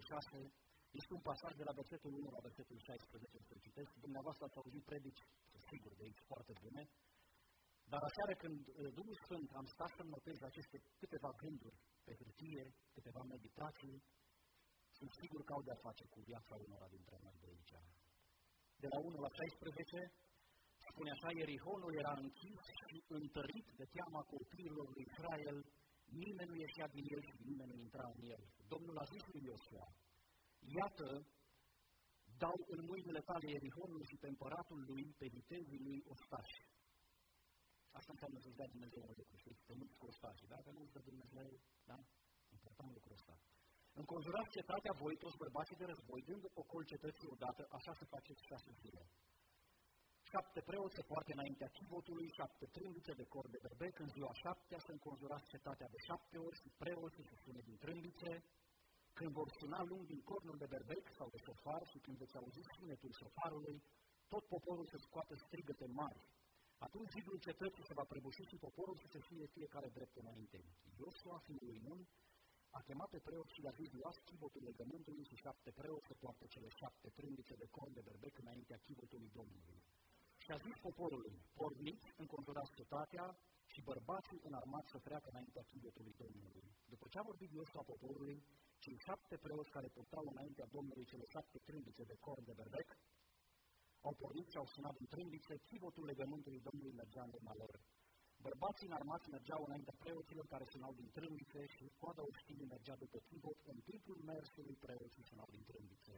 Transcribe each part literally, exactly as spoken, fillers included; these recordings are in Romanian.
șase, este un pasaj de la versetul unu la versetul șaisprezece, să citesc. Dumneavoastră ați auzit predici, sigur, de aici foarte bune, dar aseară când Duhul Sfânt am stat să notez aceste câteva gânduri pe hârtie, câteva meditații, sunt sigur că au de-a face cu viața unora dintre noi de aici. De la unu la șaisprezece, spune așa, Ierihonul era închis și întărit de teama copiilor lui Israel, nimeni nu ieșea din el și nimeni nu intra în el. Domnul a zis lui Iosua, iată, dau în mâinile tale Ierihonul și pe împăratul lui, pe vitezii lui ostași. Asta înseamnă să-ți dea Dumnezeu un lucru, știți, pe mulți cu ostași, dacă nu-ți dă Dumnezeu, da? Important lucrul ăsta. Înconjurați cetatea voi, toți bărbații de război, dând ocol cetății odată, așa să faceți șase zile. Șapte preoți se poartă înaintea chivotului, șapte trâmbițe de cor de berbec, în ziua șaptea să înconjurați cetatea de șapte ori și preoții să sune din trâmbițe, când vor suna lung din cornul de berbec sau de șofar și când veți auzi sunetul șofarului, tot poporul să scoată strigăte mari. Atunci zidul cetății se va prăbuși și poporul să se fie fiecare drept înainte. Iosua, fiul lui Nun, a chemat pe preoți și le-a zis, luați chivotul legământului și șapte preoți să poartă cele șapte trâmbițe de corn de berbec înaintea chivotului Domnului. Și a zis poporului, porniți, înconjurați cetatea și bărbații înarmați să treacă înaintea chivotului Domnului. După ce a vorbit Iosua poporului, cei șapte preoți care purtau înaintea Domnului cele șapte trâmbițe de corn de berbec, au pornit și au sunat din trâmbițe, chivotul legământului Domnului mergea în urma lor. Bărbații înarmați mergeau înaintea preoților care sunau din trâmbițe și coada oștirii mergea după chivot, în timpul mersului preoții sunau din trâmbițe.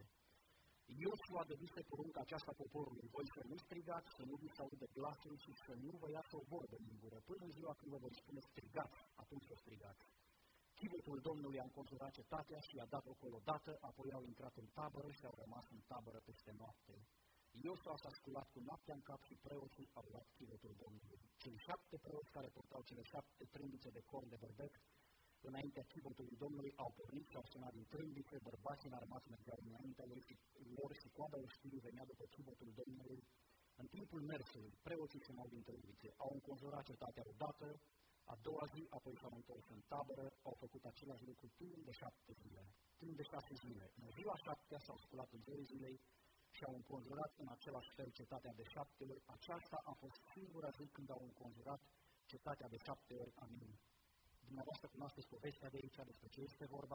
Iosua dăduse porunca aceasta poporului, voi să nu strigați, să nu vi se audă glasul și să nu vă iasă o vorbă din gură, până în ziua când vă voi spune strigați, atunci să strigați. Chivotul Domnului a înconjurat cetatea și i-a dat ocolo dată, apoi au intrat în tabără și au rămas în tabără peste noapte. Iosua s-a sculat cu noaptea în cap și preoții au luat chivotul Domnului. Cei șapte preoți care purtau cele șapte trâmbițe de corn de berbec, înaintea chivotului Domnului, au pornit și au sunat din trâmbițe, bărbații înarmați mergeau înaintea lor și coada oștirii venea după chivotul Domnului. În timpul mersului, preoții sunau din trâmbițe, au înconjurat cetatea odată, a doua zi, apoi s-au întors în tabără, au făcut același lucru timp de șapte zile. Timp de șase zile. În ziua șaptea s-au sculat în zilei zilei și au înconjurat în același fel cetatea de șapte ori. Aceasta a fost singura zi când au înconjurat cetatea de șapte ori. Amin. Dumneavoastră cunoașteți povestea de aici, despre ce este vorba.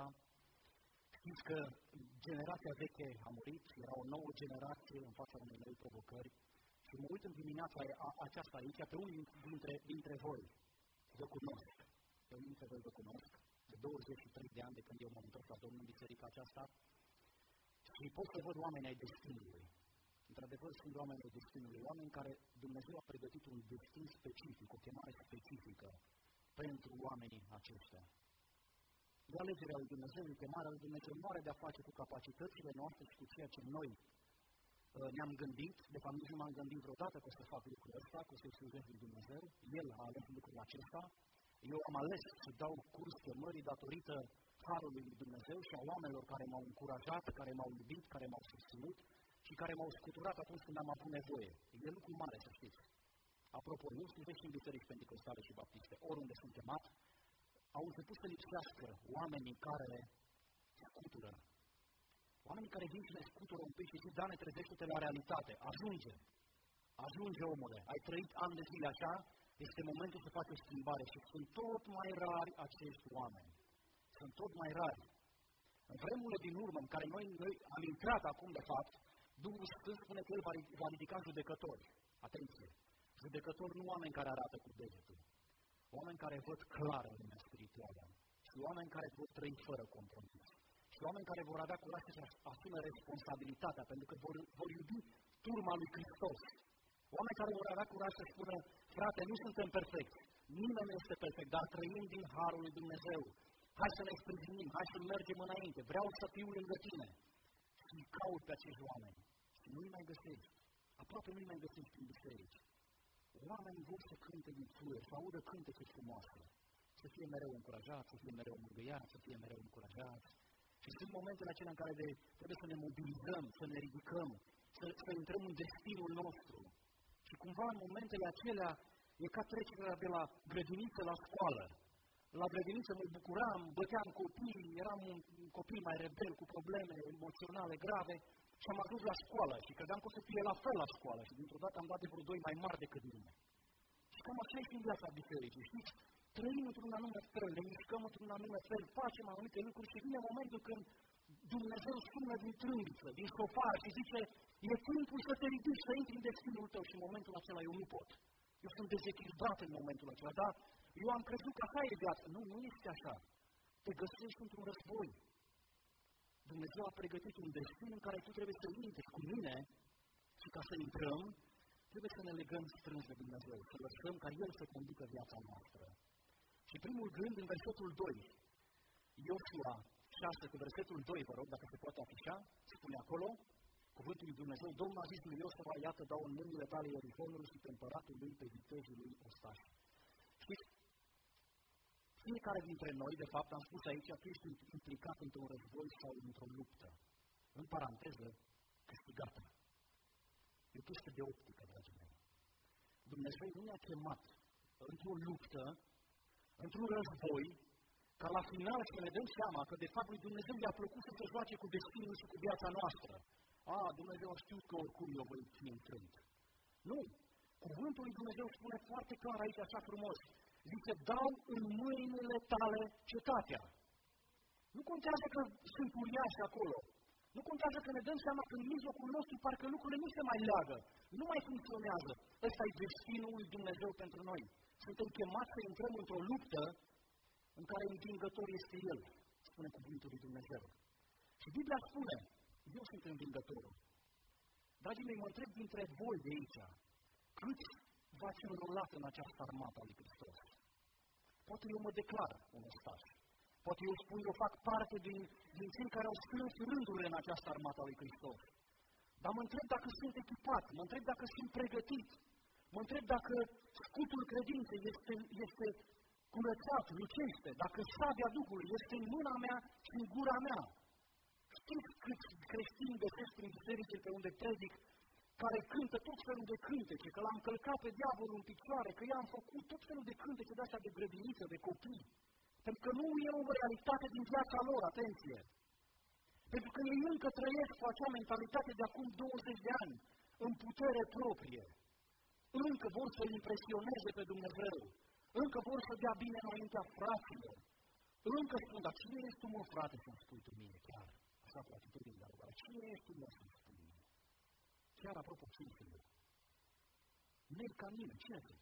Știți că generația veche a murit, era o nouă generație în fața unei noi provocări. Și mă uit în dimineața aceasta aici, pe unii dintre, dintre voi vă cunosc. Pe unii dintre voi vă cunosc. De douăzeci și trei de ani de când eu m-am întors la Domnul în biserica aceasta. Și pot să văd oameni ai destinului. Într-adevăr, sunt oameni ai destinului, oameni care Dumnezeu a pregătit un destin specific, o chemare specifică pentru oamenii aceștia. E alegerea lui Dumnezeu, e chemarea lui Dumnezeu, nu are de-a face cu capacitățile noastre și cu ceea ce noi uh, ne-am gândit. De fapt, nici nu m-am gândit vreodată că o să fac lucrul ăsta, că o să-i slujesc lui Dumnezeu. El a ales lucrul acesta. Eu am ales să dau curs chemării datorită harului lui Dumnezeu și a oamenilor care m-au încurajat, care m-au iubit, care m-au susținut și care m-au scuturat atunci când am avut nevoie. E lucru mare, să știți. Apropo, nu slujesc și în biserici penticostale și baptiste, oriunde sunt chemat, au început să lipsească oamenii care scutură. Oamenii care vin și ne scutură un pic și zic, da, ne trezește-te la realitate. Ajunge. Ajunge, omule. Ai trăit ani de zile așa, este momentul să faci o schimbare și sunt tot mai rari acești oameni. Sunt tot mai rari. În vremurile din urmă, în care noi, noi am intrat acum, de fapt, Duhul Sfânt spune că El va, va ridica judecători. Atenție! Judecători nu oameni care arată cu degetul. Oameni care văd clar în lumea spirituală. Și oameni care vor trăi fără compromis. Și oameni care vor avea curaj să asume responsabilitatea, pentru că vor, vor iubi turma lui Hristos. Oameni care vor avea curaj să spună, frate, nu suntem perfecti. Nimeni nu este perfect, dar trăim din harul lui Dumnezeu. Hai să ne sprijinim, hai să mergem înainte, vreau să fiu lângă tine. Și caut pe acești oameni. Și nu-i mai găsești. Aproape nu-i mai găsești în biserici. Oamenii vor să cânte din țură, să audă cântece frumoase. Să fie mereu încurajați, să fie mereu mângâiați, să fie mereu încurajați. Și sunt momentele acelea în care de, trebuie să ne mobilizăm, să ne ridicăm, să, să intrăm în destinul nostru. Și cumva în momentele acelea e ca trecerea de la grădiniță la școală. la grădiniță mă bucuram, băteam copii, eram un copil mai rebel, cu probleme emoționale grave și am ajuns la școală și credeam că o să fie la fel la școală și dintr-o dată am dat de vreo doi mai mari decât mine. Și cam așa e și în viața bisericii, știți? Trăim într-un anume fel, ne mișcăm într-un anume fel, facem anumite lucruri și vine momentul când Dumnezeu sună din trâmbiță, din șofar și zice, e timpul să te ridici, să intri în destinul tău și în momentul acela eu nu pot. Eu sunt dezechilibrat în momentul acela, dar eu am crezut că așa e viața. Nu, nu este așa. Te găsești într-un război. Dumnezeu a pregătit un destin în care tu trebuie să intri cu mine și ca să intrăm, trebuie să ne legăm strâns de Dumnezeu, să lăsăm ca El să conducă viața noastră. Și primul gând în versetul doi, Iosua șase, cu versetul doi, vă rog, dacă se poate afișa, spune acolo, cuvântul lui Dumnezeu, Domnul a zis lui Iosua, iată, dau în mâinile tale Ierihonul și pe împăratul lui, pe vitejii lui ostași. Știți, fiecare dintre noi, de fapt, am spus aici, că ești implicat într-un război sau într-o luptă. În paranteză, câștigată. E o chestie de optică, dragii mei. Dumnezeu nu ne-a chemat într-o luptă, într-un război, ca la final să ne dăm seama că de fapt lui Dumnezeu i-a plăcut să se joace cu destinul și cu viața noastră. A, Dumnezeu a știut că oricum eu voi fi intrând. Nu! Cuvântul lui Dumnezeu spune foarte clar aici, așa frumos. Zice, dau în mâinile tale cetatea. Nu contează că sunt uriași acolo. Nu contează că ne dăm seama că în mijlocul nostru parcă lucrurile nu se mai leagă. Nu mai funcționează. Ăsta e destinul lui Dumnezeu pentru noi. Suntem chemați să intrăm într-o luptă în care învingător este El, spune cuvântul lui Dumnezeu. Și Biblia spune, eu sunt învingătorul. Dragii mei, mă întreb dintre voi de aici, câți v-ați înrolat în această armată a lui Hristos? Poate eu mă declar un ostaș. Poate eu spun, eu fac parte din, din cei care au strâns rândurile în această armată a lui Hristos. Dar mă întreb dacă sunt echipat, mă întreb dacă sunt pregătit, mă întreb dacă scutul credinței este, este curățat, lucește, dacă sabia Duhului este în mâna mea și în gura mea. Știți câți creștini găsesc prin biserici pe unde predic, care cântă tot felul de cântece, că l-am călcat pe diavolul în picioare, că i-am făcut tot felul de cântece de astea de grădiniță, de copii. Pentru că nu e o realitate din viața lor, atenție. Pentru că ei încă trăiesc cu acea mentalitate de acum douăzeci de ani, în putere proprie. Încă vor să-L impresioneze pe Dumnezeu. Încă vor să dea bine înaintea fraților. Încă spun, dar cine ești tu, mă, frate, să-mi spui tu mie, chiar? Așa cu atitudine de rugare. Cine ești tu, mă, să-mi spui mie? Chiar apropo, cine sunt eu? Merg ca mine, cine sunt?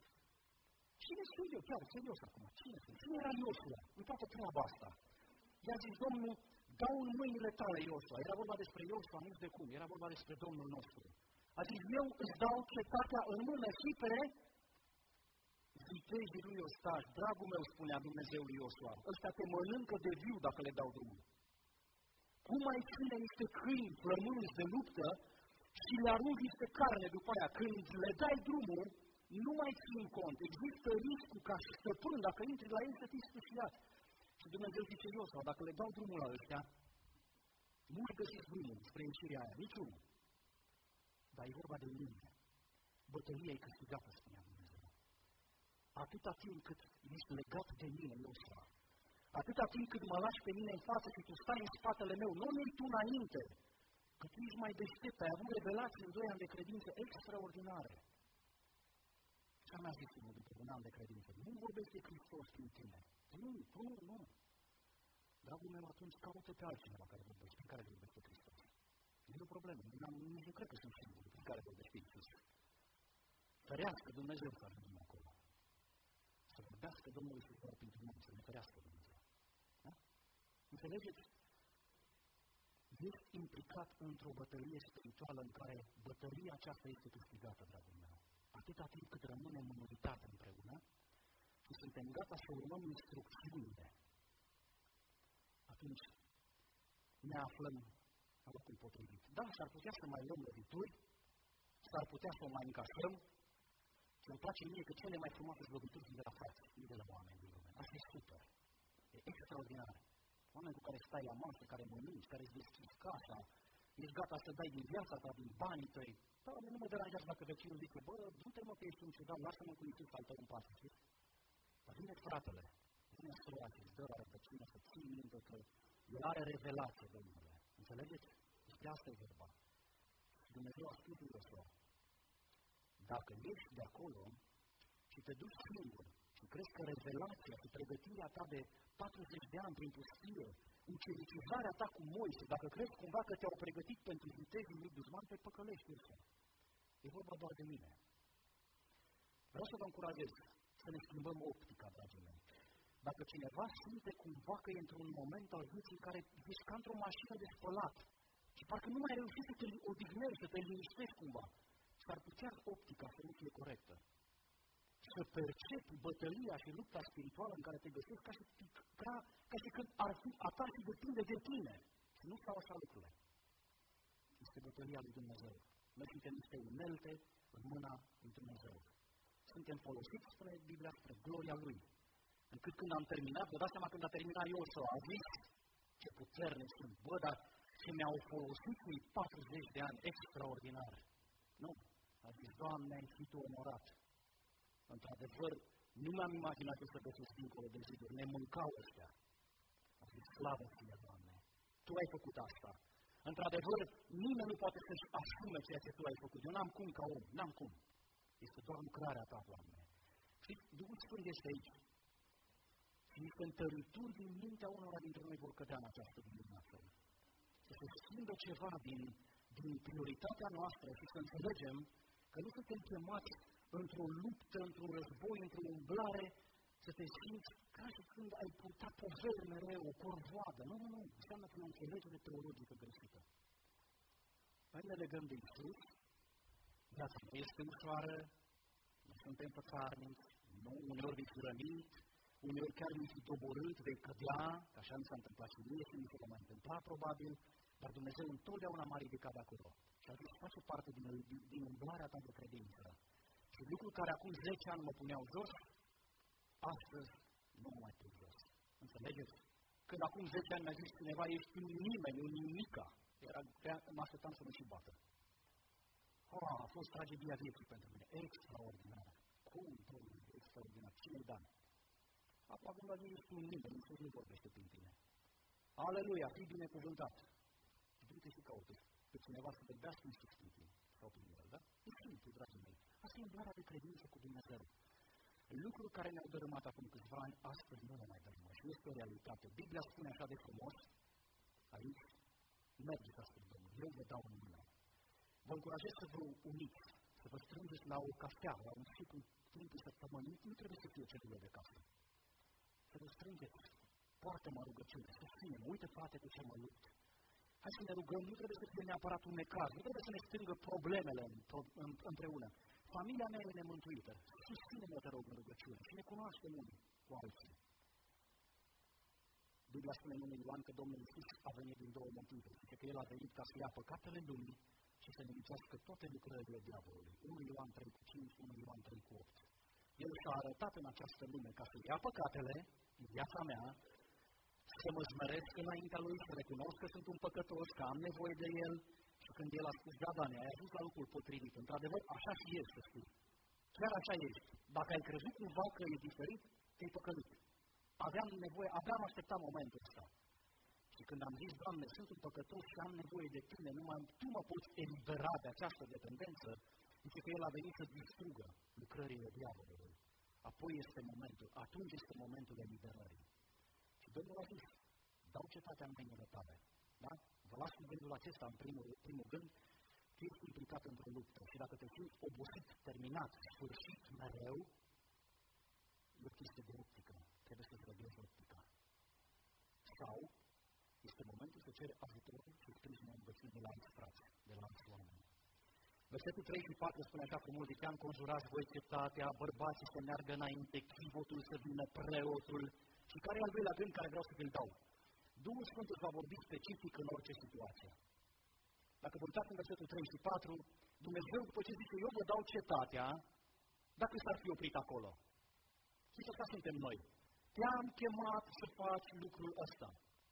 Cine sunt eu? Chiar, serios acum, cine sunt? Cine era Iosua în toată treaba asta? I-a zis Domnul, dau în mâinile tale, Iosua. Era vorba despre Iosua, nici de cum, era vorba despre Domnul nostru. A zis, eu îți dau cetatea în mână și pe vitejii lui ostaș. Dragul meu, spunea Dumnezeu lui Iosua, ăsta te mănâncă de viu dacă le dau drumul. Cum ai ține niște câini flămânzi de luptă și le arunci niște carne după aia? Când le dai drumul, nu mai țin cont. Există riscul ca și stăpân, dacă intri la ei, să fii sfârșiat. Și Dumnezeu zice, Iosua, dacă le dau drumul la ăștia, nu mai găsiți drumul spre ieșirea aia, niciunul. Dar e vorba de mine. Bătălia e câștigată, spunea Dumnezeu. Atâta timp cât ești legat de mine, Iosua, atâta timp cât mă lași pe mine în față și tu stai în spatele meu, nu mergi tu înainte, că tu ești mai deștept, ai avut revelații în doi ani de credință extraordinare. Și am zis unul după un an de credință, nu vorbești de Hristos prin tine. Nu, nu, nu. Dragul meu, atunci caută pe altcineva care vorbește, prin care vorbește Hristos. Nu e o problemă, nici nu cred că sunt singuri prin care vorbește Iisus. Ferească Dumnezeu să ajungem acolo. Să vorbească Domnul Iisus doar pentru noi, să ne ferească Dumnezeu. Da? Înțelegeți? Ești implicat într-o bătălie spirituală în care bătălia aceasta este câștigată, dragul meu. Atâta timp cât rămânem în unitate împreună și suntem gata să urmăm instrucțiunile, atunci ne aflăm la locul potrivit. Da, s-ar putea să mai luăm lovituri, s-ar putea să o mai încasăm, și îmi place mie că cele mai frumoase lovituri sunt de la frați, nu de la oameni din lume. Asta e super, e extraordinar. Oameni cu care stai la masă, care mănânci, care îți deschizi casa, ești gata să dai din viața ta, din banii tăi. Da, nu mă deranjează dacă vecinul zice, bă, du-te mă că ești un ciudat, lasă-mă cu Iisus al tău în pace, știți? Dar vine fratele, vine rădăcina sora și îți dă la rădăcină să ții minte că El are revelație, Domnule. Înțelegeți? Despre asta e vorba. Și Dumnezeu a spus lui Iosua, dacă ești de acolo și te duci singur și crezi că revelația și pregătirea ta de patruzeci de ani prin pustie, ucenicizarea ta cu Moise, dacă crezi cumva că te-au pregătit pentru vitezii lui dușman, te păcălești, Iosua. E vorba doar de mine. Vreau să vă încurajez să ne schimbăm optica, dragii mei. Dacă cineva simte cumva că e într-un moment al vieții în care ești ca într-o mașină de spălat și parcă nu mai reușești să te odihnești, să te liniștești cumva, s-ar putea optica să nu fie corectă. Să percepi bătălia și lupta spirituală în care te găsești ca și, ca, ca și când ar fi a ta și depinde de tine. Și nu stau așa lucrurile. Este bătălia lui Dumnezeu. Noi suntem niște unelte în mâna lui Dumnezeu. Suntem folosiți, spune Biblia, spre gloria Lui. Încât când am terminat, vă dați seama când a terminat Iosua, a zis, ce puternic sunt, bă, dar și mi-au folosit cui patruzeci de ani extraordinar. Nu, a zis, Doamne, ai fi Tu onorat. Într-adevăr, nu mi-am imaginat că să găsesc dincolo de ziduri, ne mâncau ăștia. A zis, slavă Ție, Doamne, Tu ai făcut asta. Într-adevăr, nimeni nu poate să-și asume ceea ce Tu ai făcut. Eu n-am cum ca om, n-am cum. Este doar lucrarea Ta, Doamne. Și Duhul Sfânt este aici. Și niște întărâturi din mintea unora dintre noi vor cădea în această dimineață. Să se schimbe ceva din, din prioritatea noastră și să înțelegem că nu suntem chemați într-o luptă, într-un război, într-o umblare, să te simți ca și când ai purtat poveri mereu, o corvoadă. Nu, nu, nu. Înseamnă că e o înțelegere teologică greșită. Noi ne legăm de Iisus, viața nu este ușoară, nu suntem fățarnici, nu, uneori vei fi rănit, uneori chiar vei fi doborât, vei cădea, că așa mi s-a întâmplat și mie și mi se va mai întâmpla probabil, dar Dumnezeu întotdeauna m-a ridicat de acolo. Și a zis, face parte din, din, din umblarea ta de credință. Și lucruri care acum zece ani mă puneau jos, astăzi nu mă mai pun jos. Înțelegeți? Când acum zece ani mi-a zis cineva, ești un nimeni, un nimica, era, mă așteptam să mă și bată. Oh, a fost tragedia vieții pentru mine, extraordinară. Cum, Domnule, extraordinar, cine-i dan? Acum când a zis, ești un nimeni, Iisus nu vorbește prin tine. Aleluia, fii binecuvântat. Și du-te și caută pe cineva să vorbească Iisus prin tine. Sau prin el, da? E simplu, dragii mei. Asta e umblarea de credință cu Dumnezeu. Lucruri care ne-au dărâmat acum câțiva ani, astăzi nu le mai dărâmă. Și este o realitate. Biblia spune așa de frumos, aici, mergeți astăzi, Domnul, eu vă dau în mână. Vă încurajez să vă uniți, să vă strângeți la o cafea, la un ciclu timpul săptămânii, nu trebuie să fie celule de cafea. Să vă strângeți, poartă-mă rugăciune, să ținem, uite frate cu ce mă lupt. Hai să ne rugăm, nu trebuie să fie neapărat un necaz, nu trebuie să ne strângă problemele în, în, împreună. Familia mea e nemântuită, susține-mă, te rog, în rugăciune și ne cunoaștem unii cu alții. Biblia spune în unu Ioan că Domnul Iisus a venit din două motive, zice că El a venit ca să ia păcatele lumii și să nimicească toate lucrările diavolului. unu Ioan trei cu cinci, unu Ioan trei cu opt. El s-a arătat în această lume ca să ia păcatele, în viața mea, să mă smeresc înaintea Lui, să recunosc că sunt un păcătos, că am nevoie de El și când El a spus, da, Doamne, ai ajuns la lucrul potrivit. Într-adevăr, așa și ești, să știi. Chiar așa ești. Dacă ai crezut cumva că e diferit, te-ai păcălit. Aveam nevoie, aveam așteptat momentul ăsta. Și când am zis, Doamne, sunt un păcătos și am nevoie de Tine, numai Tu mă poți elibera de această dependență, zice că El a venit să distrugă lucrările diavolului. Apoi este momentul, atunci este momentul eliberării. Și Domnul a zis, dau cetatea în mâinile Tale. Da? Vă las cu gândul acesta în primul, primul gând, că ești implicat într-o luptă. Și dacă te simți obosit, terminat, sfârșit mereu, e o chestie de optică. Trebuie să-ți răbiești optica. Sau este momentul să ceri ajutor și sprijinul învățit de la alți frați, de la alți oameni. Versetul trei și patru spune așa frumos, zice, înconjurați voi cetatea, bărbații să meargă înainte, chivotul să vină, preotul. Și care e al doilea gând care vreau să vi-l dau? Duhul Sfânt îți va vorbi specific în orice situație. Dacă vă uitați în versetul trei și patru, Dumnezeu, după ce zice, eu vă dau cetatea, dacă s-ar fi oprit acolo. Și asta suntem noi. Te-am chemat să faci lucrul ăsta.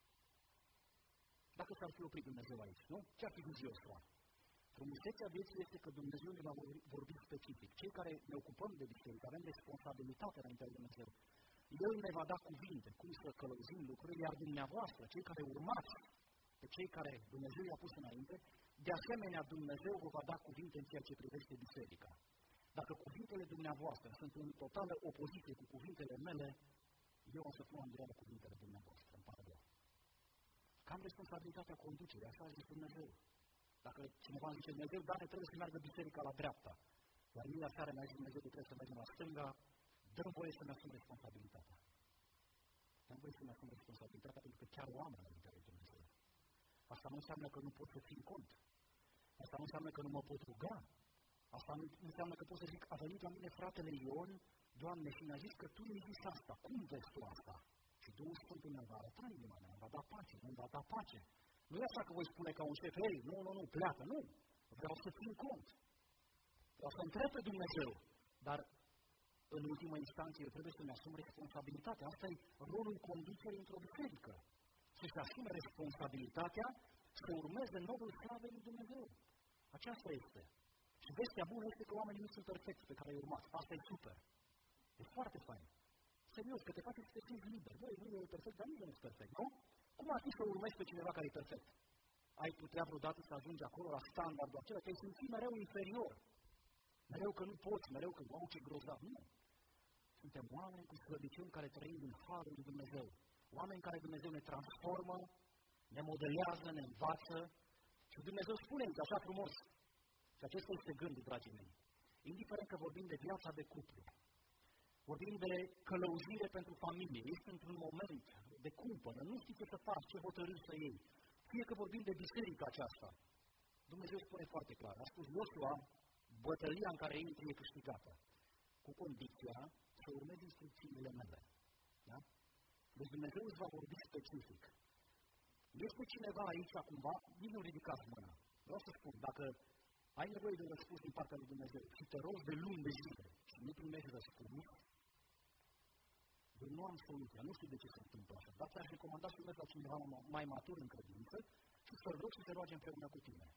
Dacă s-ar fi oprit Dumnezeu aici, nu? Ce-ar fi zis Iosua? Frumusețea vieții este că Dumnezeu ne va vorbi specific. Cei care ne ocupăm de biserică, avem responsabilitate înaintea lui Dumnezeu. El ne va da cuvinte, cum să călăuzim lucrurile, iar dumneavoastră, cei care urmați pe cei care Dumnezeu i-a pus înainte, de asemenea Dumnezeu vă va da cuvinte în ceea ce privește biserica. Dacă cuvintele dumneavoastră sunt în totală opoziție cu cuvintele mele, eu o să pun în îndoială cuvintele dumneavoastră, îmi pare rău. Că am responsabilitatea conducerii, așa a zis Dumnezeu. Dacă cineva zice Dumnezeu, dar ne trebuie să meargă biserica la dreapta, iar mine aseară mi-a zis Dumnezeu că trebuie să mergem la stânga, dăm voie să-mi asum responsabilitatea. Dăm voie să-mi asum responsabilitatea pentru că chiar oamenii îmi trebuie Dumnezeu. Asta nu înseamnă că nu pot să țin cont. Asta nu înseamnă că nu mă pot ruga. Asta nu înseamnă că pot să zic, a venit la mine fratele Ion, Doamne, și mi-a zis că Tu mi-ai zis asta. Cum vezi Tu asta? Și Duhul Sfânt îmi va arăta inima mea, îmi va da pace, îmi va da pace. Nu e așa că voi spune ca un șef, hei, nu, nu, nu, pleacă, nu. Vreau să țin cont. Vreau să întreb pe Dumnezeu. Dar, în ultima instanță, eu trebuie să-mi asum responsabilitatea. Asta e rolul conducerii într-o biserică. Să-și asume responsabilitatea să urmeze noul slavei lui Dumnezeu. Aceasta este. Și vestea bună este că oamenii nu sunt perfecți pe care îi urmați. Asta e super. E foarte fain. Serios, că te face să te simți liber. Băi, nu e perfect, dar nimeni nu e perfect, nu? Cum ar fi să urmezi pe cineva care e perfect? Ai putea vreodată să ajungi acolo la standardul acela, te-ai simți mereu inferior. Mereu că nu poți, mereu că, wow, ce grozav. Nu. Suntem oameni cu slăbiciuni care trăim din harul lui Dumnezeu. Oameni care Dumnezeu ne transformă, ne modelează, ne învață. Și Dumnezeu spune așa frumos. Și acesta este gândul, dragii mei. Indiferent că vorbim de viața de cuplu, vorbim de călăuzire pentru familie, ești într-un moment de cumpănă, nu știi ce să faci, ce hotărâri să iei. Fie că vorbim de biserica aceasta, Dumnezeu spune foarte clar, a spus Iosua, bătălia în care intri e câștigată, cu condiția să urmezi instrucțiunile mele. Da? Deci Dumnezeu îți va vorbi specific. Este cineva aici cumva, nici nu ridicați mâna. Vreau să spun, dacă ai nevoie de un răspuns din partea lui Dumnezeu și te rogi de luni de zile și nu primești răspuns, eu nu am soluția, nu știu de ce se întâmplă așa, dar ți-aș recomanda să mergi la cineva mai matur în credință și să-l rog să se roage împreună cu tine.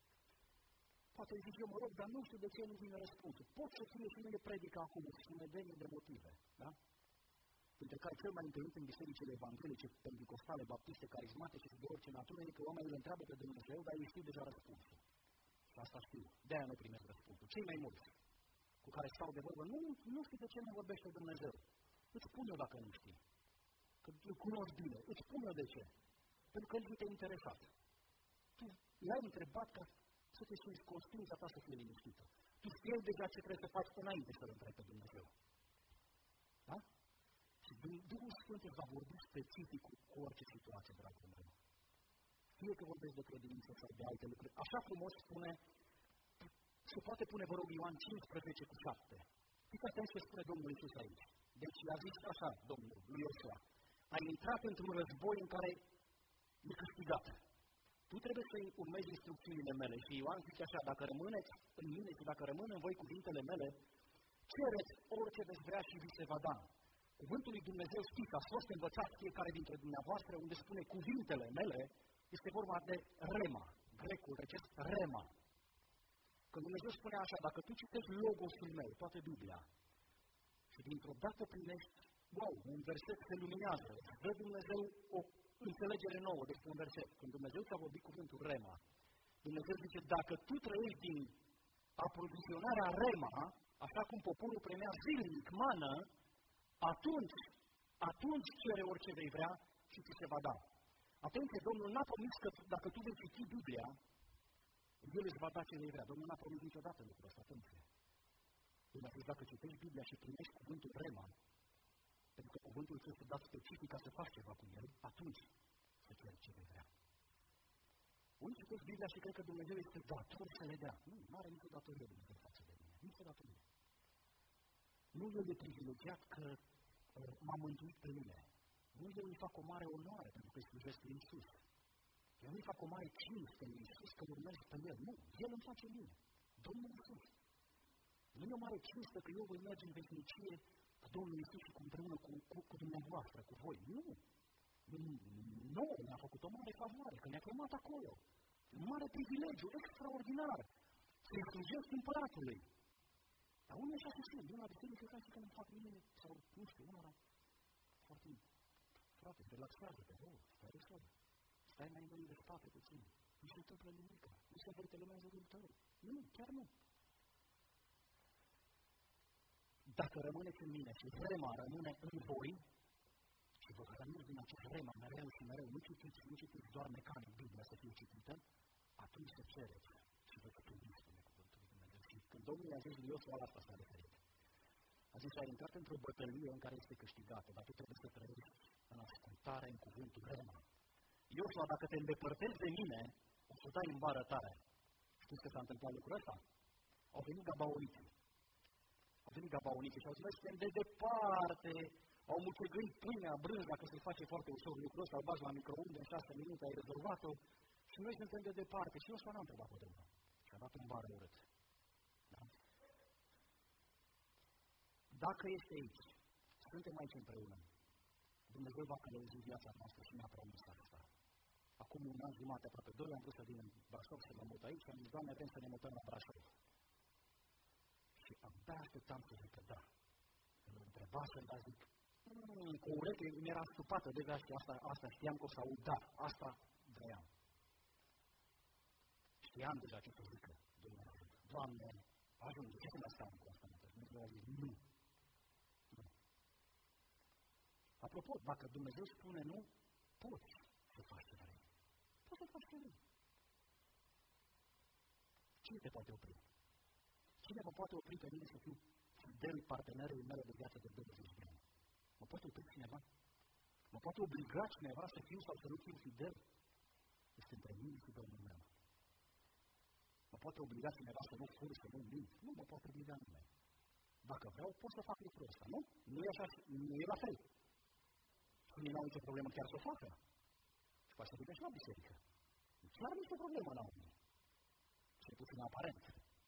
Poate îi zic eu, mă rog, dar nu știu de ce nu vine răspunsul. Pot să fie și nu e predică acum, sumedenie de motive, da? Între care cel mai întâlnit în bisericile evanghelice, pentecostale, baptiste, carismatice și de orice natură, e că oamenii îl întreabă pe Dumnezeu, dar ei știu deja răspunsul. Și asta știu. De-aia nu primesc răspunsul. Cei mai mulți cu care stau de vorbă, nu, nu știu de ce nu vorbește Dumnezeu. Îți spun eu dacă nu știi. Că îl cunoști bine. Îți spun eu de ce. Pentru că el nu te-a interesat. Tu l-ai întrebat ca să te simți conștiința ta să fie liniștită. Tu știi deja ce trebuie să faci înainte să-L întrebi pe Dumnezeu. Da? Și Duhul Sfânt îți va vorbi specific cu orice situație, dragul meu. Fie că vorbești de credință sau de alte lucruri. Așa frumos spune, se poate pune, vă rog, Ioan cincisprezece cu șapte. Fiți atenți ce spune Domnul Iisus aici. Deci i-a zis așa, Domnul, lui Iosua, ai intrat într-un război în care e câștigat. Tu trebuie să urmezi instrucțiunile mele. Și Ioan zice așa, dacă rămâneți în mine și dacă rămân în voi cuvintele mele, cereți orice veți vrea și vi se va da. Cuvântul lui Dumnezeu, știți, a fost învățat fiecare dintre dumneavoastră, unde spune cuvintele mele, este vorba de rema, grecul, recest rema. Când Dumnezeu spune așa, dacă tu citești logosul meu, toată Biblia, și dintr-o dată primești, wow, un verset se luminează, dă Dumnezeu o înțelegere nouă despre un verset. Când Dumnezeu ți-a vorbit cuvântul rema, Dumnezeu zice, dacă tu trăiești din aprovizionarea rema, așa cum poporul primea zilnic mană, atunci, atunci cere orice vei vrea și ți se va da. Atenție, Domnul n-a promis că dacă tu vei citi Biblia, El îți va da ce vei vrea. Domnul n-a promis niciodată lucrul ăsta, atenție. El a zis, dacă citești Biblia și primești cuvântul rema, pentru că cuvântul ți este dat specific ca să faci ceva cu el, atunci să ceri ce vei vrea. Unii citesc Biblia și cred că Dumnezeu este dator să le dea. Nu, nu are nicio datorie Dumnezeu față de mine. Nicio datorie. Nu El e privilegiat că uh, m-a mântuit pe mine. Nu eu îi fac o mare onoare pentru că îi slujesc pe Iisus. Eu nu-i fac o mare cinste lui Iisus că urmez pe El. Nu, El îmi face mie. Domnul Iisus. Nu e o mare cinste că eu voi merge în veșnicie cu Domnul Iisus și cu împreună cu, cu, cu dumneavoastră, cu voi. Nu. Nu, ne-a făcut o mare favoare, că ne-a chemat acolo. Un mare privilegiu, extraordinar. Să-i slujesc împăratului. Dar unii așa se simt, din la biserică, ca și că nu fac mine, sau nu știu, unora. foarte mult. Frate, relaxează-te, oh, stai ușor. Stai mai în de spate puțin. Nu se întâmplă nimic. Nu se vede lumea în jurul tău. Nu, chiar nu. Dacă rămâneți în mine și vrema rămâne în voi, și vă hrăniți din acest vrema mereu și mereu, nu citiți, nu citiți doar mecanic Biblia să fie citită, atunci se cereți și veți primi spune cuvântul lui Dumnezeu. Și când Domnul i-a zis lui Iosua, la asta s-a referit. A zis, ai intrat într-o bătălie în care este câștigată, dar tu trebuie să trăiești în ascultare, în cuvântul vrema. Iosua, dacă te îndepărtezi de mine, o să dai în bară tare. Știți că s-a întâmplat lucrul ăsta? Au venit gabaoniții. Au venit gabaoniții și au zis, noi suntem de departe, au mucegâit pâinea, brânza, că se face foarte ușor lucrul ăsta, îl bagi la microunde, în șase minute ai rezolvat-o și noi suntem de departe. Și Iosua n-a întrebat pe Domnul. Și-a dat în bară urât. Da? Dacă este aici, suntem aici împreună, Dumnezeu va călăuzi viața noastră și ne-a promis asta. Acum un an jumate, aproape doi, am vrut să vin în Brașov să mă mut aici și am zis, Doamne, vrem să ne mutăm la Brașov. Și abia așteptam să zic că da. Când mă întrebasem, dar zic, mmm, cu urechile mi-era stupată, de asta, asta, asta știam că o să aud, da, asta vreau. Știam deja ce să zică, Dumnezeu. Doamne, ajunge, ce să mai stau cu asta? Dumnezeu a zis, nu. Nu. Apropo, dacă Dumnezeu spune nu, poți să faci ce vrei. Poți să faci ce vrei. Cine te poate opri? Cine mă poate opri pe mine să fiu fidel partenerul meu de viață de douăzeci de ani? Mă poate opri cineva? Mă poate obliga cineva să fiu sau să nu fiu fidel? Este între mine și Domnul meu. Mă poate obliga cineva să nu fur, să nu mint? Nu mă poate obliga nimeni. Dacă vreau, pot să fac lucrul ăsta, nu? Nu e așa, nu e la fel. Unii n-au nicio problemă chiar să o facă. Și poate să vină și la biserică. Chiar nicio problemă n-au unii. Cel puțin aparent.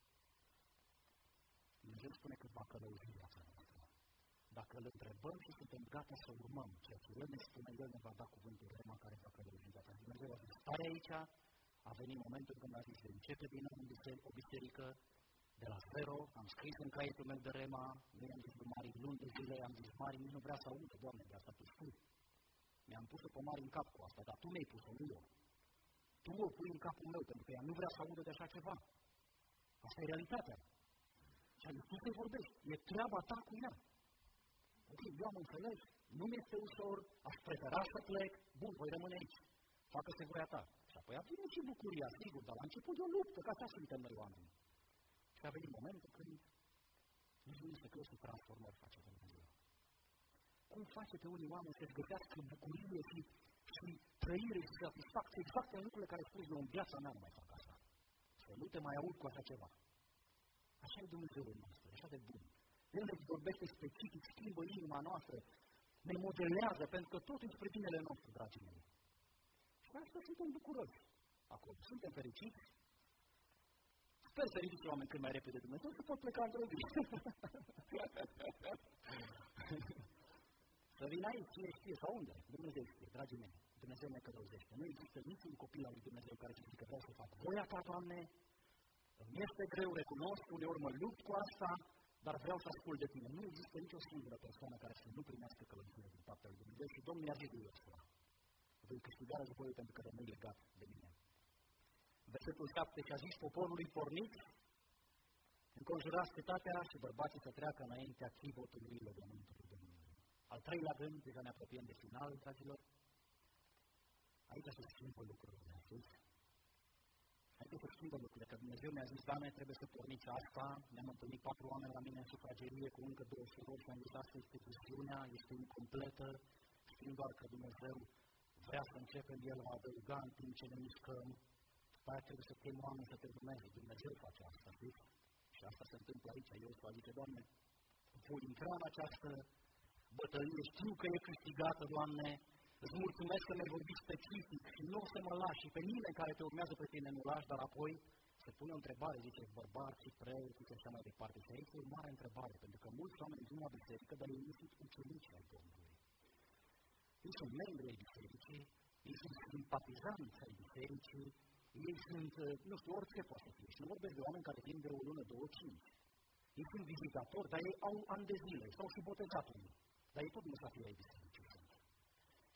Dumnezeu spune că va călăuzi viața noastră. Dacă îl întrebăm și suntem gata să urmăm ceea ce El ne spune, El ne va da cuvântul rema care va călăuzi viața. Dumnezeu a zis, stare aici, a venit momentul când a zis, de începe din nou o biserică, de la zero, am scris în caietul meu de rema, nu i-am zis Mari luni de zile, am zis Mari, nici nu vrea să audă, Doamne, de asta tu spui. Mi-am pus-o pe Mari în cap cu asta, dar tu mi-ai pus-o, nu eu. Tu o pui în capul meu, pentru că ea nu vrea să audă de așa ceva. Asta e realitatea. Și am zis, tu să-i vorbești, e treaba ta cu ea. Ok, eu am înțeles, nu mi-este ușor, aș prefera să plec, bun, voi rămâne aici, facă-se voia ta. Și apoi a venit și bucuria, sigur, dar la început e o luptă, că așa suntem noi oameni. Și a venit momentul când nici nu se crede să transformări face Dumnezeu. Cum face pe unii oameni să-și găsească bucurie și, și trăire și satisfacție exact în lucrurile care spui eu în viața mea nu mai fac asta. Să nu te mai aud cu așa ceva. Așa e Dumnezeul nostru, așa de bun. El ne vorbește specific, schimbă inima noastră, ne modelează, pentru că totul e spre binele nostru, dragii mei. Și asta suntem bucuroși. Acum, suntem fericiți. Sper să ridice oameni cât mai repede Dumnezeu să pot pleca într-o zi. Să vin aici, cine știe, sau unde? Dumnezeu știe, dragii mei. Dumnezeu ne călăuzește. Nu există niciun copil al lui Dumnezeu care să zică, vreau să fac voia ta, Doamne, îmi este greu, recunosc, uneori mă lupt cu asta, dar vreau să ascult de tine. Nu există nicio singură persoană care să nu primească călăuzire din partea lui Dumnezeu și Domnul i-a zis lui Iosua. Voi câștiga războiul pentru că rămâi legat de mine. Versetul șapte, și a zis poporului porniți, înconjurați cetatea și bărbații să treacă înaintea chivotului legământului Domnului. Al treilea gând, deja ne apropiem de final, dragilor. Aici se schimbă lucrurile, știți? Aici se schimbă lucrurile, că Dumnezeu mi-a zis, Doamne, trebuie să porniți asta. Ne-am întâlnit patru oameni la mine în sufragerie cu încă două surori și am zis, asta este viziunea, este incompletă. Știm doar că Dumnezeu vrea să începem, El va adăuga în timp ce ne mișcăm. După aia trebuie să chem oameni să te urmeze. Dumnezeu face asta, știți? Și asta se întâmplă aici. Eu să zice, Doamne, voi intra în această bătălie, știu că e câștigată, Doamne, îți mulțumesc că mi-ai vorbit specific și nu o să mă lași și pe nimeni care te urmează pe tine nu lași, dar apoi se pune o întrebare, zice, bărbații, preoții și așa mai departe. Și aici e o mare întrebare, pentru că mulți oameni vin la biserică, dar ei nu sunt ucenici ai Domnului. Ei sunt membri ai bisericii, ei sunt simpatizanți ai bisericii, ei sunt, nu știu, orice poate fi. Și nu vorbesc de oameni care vin de o lună, două, cinci. Ei sunt vizitatori, dar ei au ani de zile, sau și botezat unii. Dar ei tot nu s-a fi ai bisericii.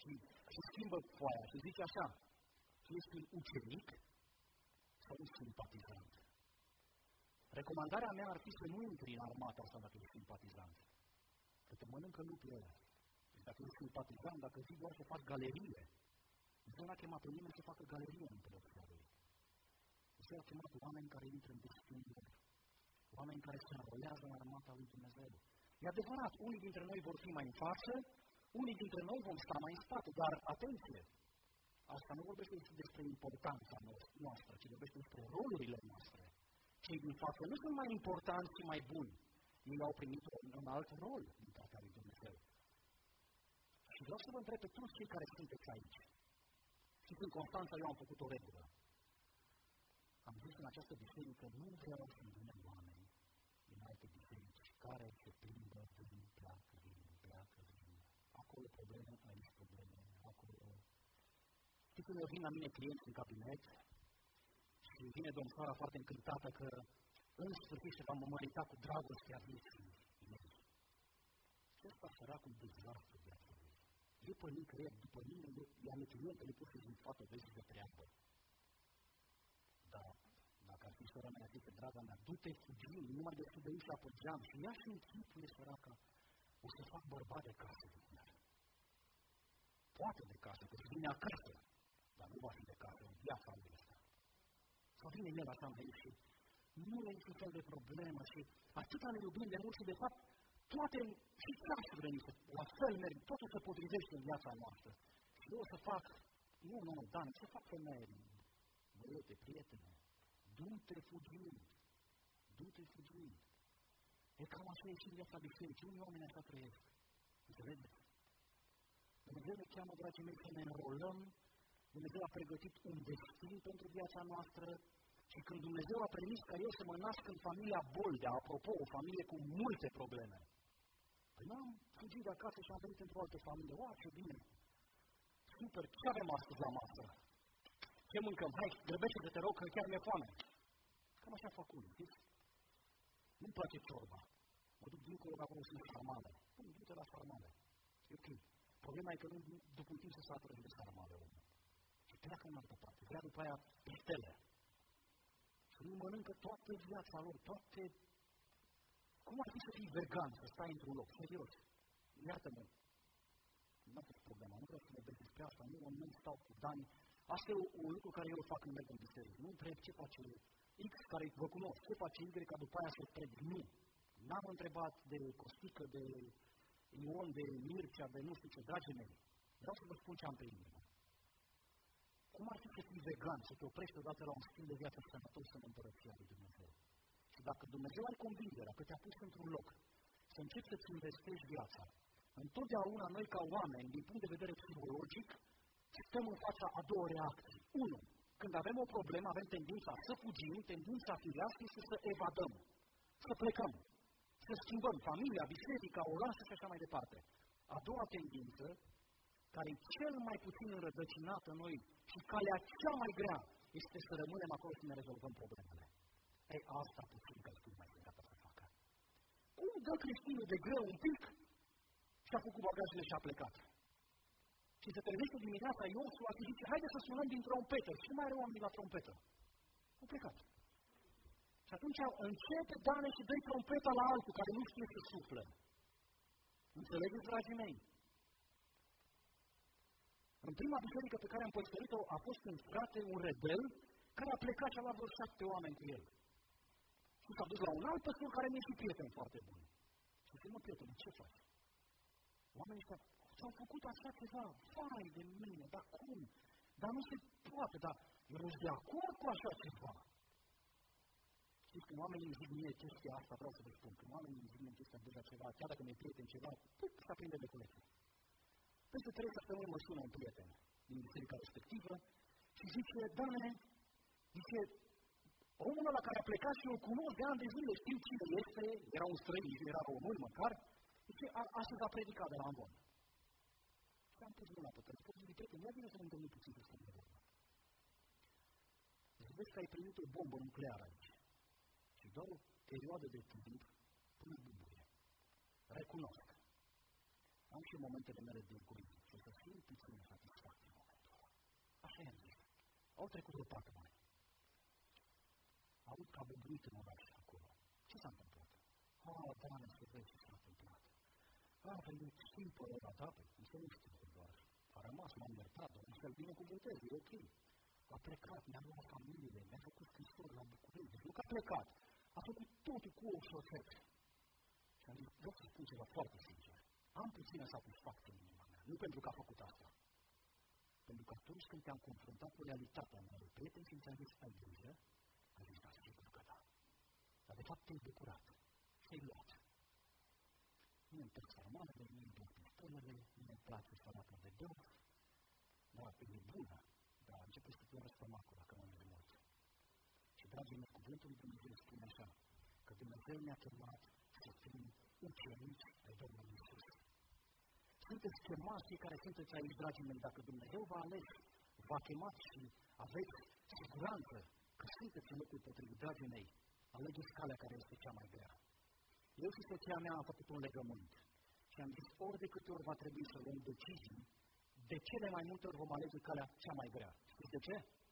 și, și schimbă foaia și zice așa, ești un ucenic sau un simpatizant? Recomandarea mea ar fi să nu intri în armata asta dacă ești simpatizant. Că te mănâncă lupul ăla. Dacă ești simpatizant, dacă zici doar să faci galerie, Dumnezeu n-a chemat pe nimeni să facă galerie în împărăția Lui. Dumnezeu a chemat oameni care intră în destinul, oameni care se înrolează în armata lui Dumnezeu. E adevărat, unii dintre noi vor fi mai în față, unii dintre noi vom sta mai în spate, dar atenție! Asta nu vorbește despre importanța noastră, ci vorbește despre rolurile noastre. Cei din față nu sunt mai importanți și mai buni. Ei au primit un alt rol din partea lui Dumnezeu. Și vreau să vă întreb pe toți cei care sunteți aici. Și în Constanța eu am făcut o regulă. Am zis în această biserică, nu vreau să vină oameni din alte biserici care se plimbă, vin, pleacă, vin, pleacă, vin. Acolo probleme, aici probleme, acolo. Știți când eu vin la mine clienți în cabinet și vine domnul foarte încântată că în sfârșit se va mărita cu dragostea vieții ei. Și ăsta săracul dezastru de viața lui. După nicăieri, după mine, i-am cliente, le pot să zic, fată, vezi de treabă. Dar dacă ar fi sora mea, zice, draga mea, du-te fugim, nu mai deschide ușa pe geam și ia și închipuie săraca, o să fac bărbat de casă de tine. Poate de casă, că se vine acasă, dar nu va fi de casă, în viața lui ăsta. Sau vine el așa mai și nu e niciun fel de problemă și atâta ne iubim de mult și de fapt toate și ceasurile niște, la fel merg, totul se potrivește în viața noastră. Și eu o să fac, nu, nu, Dan, să fac femeie, băiete, prietene, du-te fugind, du-te fugind. E cam așa e și în viața bisericii, unii oameni așa trăiesc. Înțelegeți? Dumnezeu ne cheamă, dragii mei, să ne înrolăm. Dumnezeu a pregătit un destin pentru viața noastră și când Dumnezeu a permis ca eu să mă nasc în familia Boldea, apropo, o familie cu multe probleme, păi n-am fugit de acasă și am venit într-o altă familie. Oa, ce bine! Super, ce avem astăzi la masă? Ce mâncăm? Hai, grăbește-te, te rog, că chiar mi-e foame. Cam așa fac unii, știți? Nu-mi place ciorba. Mă duc dincolo, acolo sunt sarmale. Păi, du-te la sarmale. E ok. Problema e că nu, după un timp se satură de sarmale omul. Și pleacă în altă parte. Vrea după aia pistele. Și nu mănâncă toată viața lor, toate... Cum ar fi să fii vegan, să stai într-un loc? Serios. Iartă-mă. Nu a fost problema. Nu vreau să mă vorbesc despre asta. Nu, nu stau cu Dani. Asta e un lucru care eu îl fac în merg în biserică. Nu întreb ce face X, care vă cunosc, ce face Y, ca după aia să-l predic. Nu. N-am întrebat de Costică, de Ion, de Mircea, de nu știu ce, dragii mei. Vreau să vă spun ce am pe inimă. Cum ar fi să fii vegan, să te oprești odată la un stil de viață sănătos în Împărăția lui Dumnezeu? Și dacă Dumnezeu are convingerea că te-a pus într-un loc, să începi să-ți investești viața, întotdeauna noi ca oameni, din punct de vedere psihologic, stăm în fața a două reacții. Unu, când avem o problemă, avem tendința să fugim, tendința firească este să evadăm, să plecăm, să schimbăm familia, biserica, orașul și așa mai departe. A doua tendință, care e cel mai puțin înrădăcinată în noi și calea cea mai grea, este să rămânem acolo și ne rezolvăm problemele. Ei, asta puțin că nu mai sunt gata să facă. Cum dă creștinul de greu un pic și a făcut bagajele și a plecat? Și se trezește dimineața Iosua și zice, haide să sunăm din trompetă. Și mai are oamenii la trompetă. Au plecat. Și atunci începe Dane și dă-i trompeta la altul care nu știe să sufle. Înțelegeți, dragii mei? În prima biserică pe care am păstorit-o a fost un frate, un rebel, care a plecat și a luat vreo șapte oameni cu el. Și s-a dus la un alt păstor care mi-e și prieten foarte bun. Și zice, mă, prietene, ce faci? Oamenii ăștia s-au făcut așa ceva, vai de mine, dar cum? Dar nu se poate, dar eu nu sunt de acord cu așa ceva. Știți, când oamenii îmi zic mie chestia asta, vreau să vă spun, când oamenii îmi zic mie chestia deja ceva, chiar dacă mi-e prieten ceva, pup, se aprinde de colecție. Peste trei săptămâni mă sună un prieten din biserica respectivă și zice, Doamne, zice, omul ăla care a plecat și eu îl cunosc de ani de zile, știu cine este, era un străin, era român măcar, zice, astăzi a predicat de la Amvon. Și am pus mâna pe telefon și zic, prieten, ia vine să ne întâlnim puțin să stăm de vorbă. Zic, vezi că ai primit o bombă nucleară aici. Și doar o perioadă de timp până bubuie. Recunosc. am și momentele mele de egoism și o să simt puțin satisfacție în momentul ăla. Așa i-am zis. Au trecut vreo patru ani. Aud că a bubuit în oraș acolo. Ce s-a întâmplat? Ah, Doamne, să vezi ce s-a întâmplat. Ah, că e schimbul ăla, da, nu se nu știu doar. A rămas, m-am iertat, dar nu să-l binecuvântez, e ok. A plecat, mi-a luat familiile, mi-a făcut scrisori la București. Deci nu că a plecat, a făcut totul cu o șosetă. Și am zis, vreau să spun ceva foarte sincer. Am puțină satisfacție în inima mea, nu pentru că a făcut asta. Pentru că atunci când te-am confruntat cu realitatea mea, prieteni, și ți-am zis, ai grijă, a zis, da, sigur că da. Dar de fapt te-ai bucurat și ai luat. Mie-mi plac sarmalele, mie-mi plac pistolele, mie-mi place salata de băuf, dar e bună, dar începe să te răstămacul dacă mănânci mult. Și, dragii mei, cuvântul lui Dumnezeu spune așa, că Dumnezeu ne-a chemat să fim ucenici ai Domnului Iisus. Sunteți chemați, cei care sunteți aici, dragii mei, dacă Dumnezeu v-a ales, v-a chemat și aveți siguranță că sunteți în locul potrivit, dragii mei, alegeți calea care este cea mai grea. Eu și soția mea am făcut un legământ și am zis, ori de câte ori va trebui să luăm decizii, de cele mai multe ori vom alege calea cea mai grea. Știți de ce?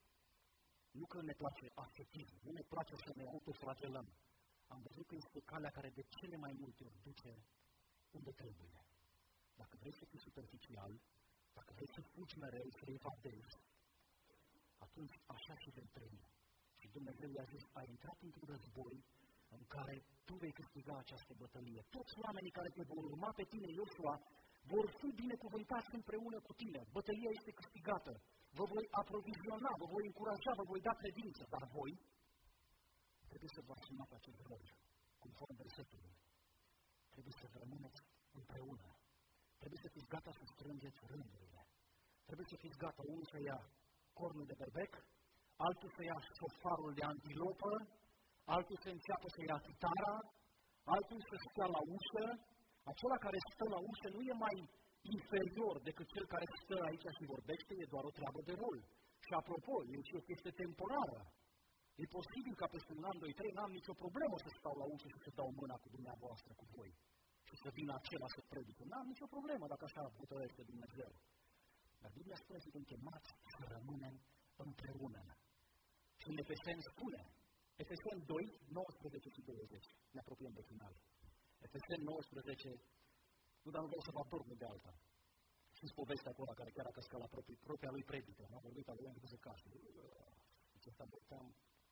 Nu că ne place afectiv, nu ne place să ne autoflagelăm. Am văzut că este calea care de cele mai multe ori duce unde trebuie. Dacă vrei să fii superficial, dacă vrei să fugi mereu, să evadezi, atunci așa și vei trăi. Și Dumnezeu i-a zis, ai intrat într-un război în care tu vei câștiga această bătălie. Toți oamenii care te vor urma pe tine, Iosua, vor fi binecuvântați împreună cu tine. Bătălia este câștigată. Vă voi aproviziona, vă voi încuraja, vă voi da credință, dar voi trebuie să vă asumați acest rol, conform versetului. Trebuie să vă rămâneți împreună. Trebuie să fiți gata să strângeți rândurile. Trebuie să fiți gata, unul să ia cornul de berbec, altul să ia șofarul de antilopă, altul să înceapă să ia chitara, altul să stea la ușă. Acela care stă la ușă nu e mai inferior decât cel care stă aici și vorbește, e doar o treabă de rol. Și apropo, e și o chestie temporară. E posibil ca peste un an, doi, trei, n-am nicio problemă să stau la ușă și să dau mâna cu dumneavoastră, cu voi. Și să vină acela să predice. N-am nicio problemă dacă așa hotărăște Dumnezeu. Dar Biblia spune că suntem chemați să rămânem împreună. Și în Efeseni spune, Efeseni doi, nouăsprezece și douăzeci, ne apropiem de final. Efeseni nouăsprezece, nu, dar nu vreau să vă adorm de alta. Știți povestea acolo care chiar a căscat la propria, propria lui predică, m-a vorbit acolo încât să casă. Deci asta băteam.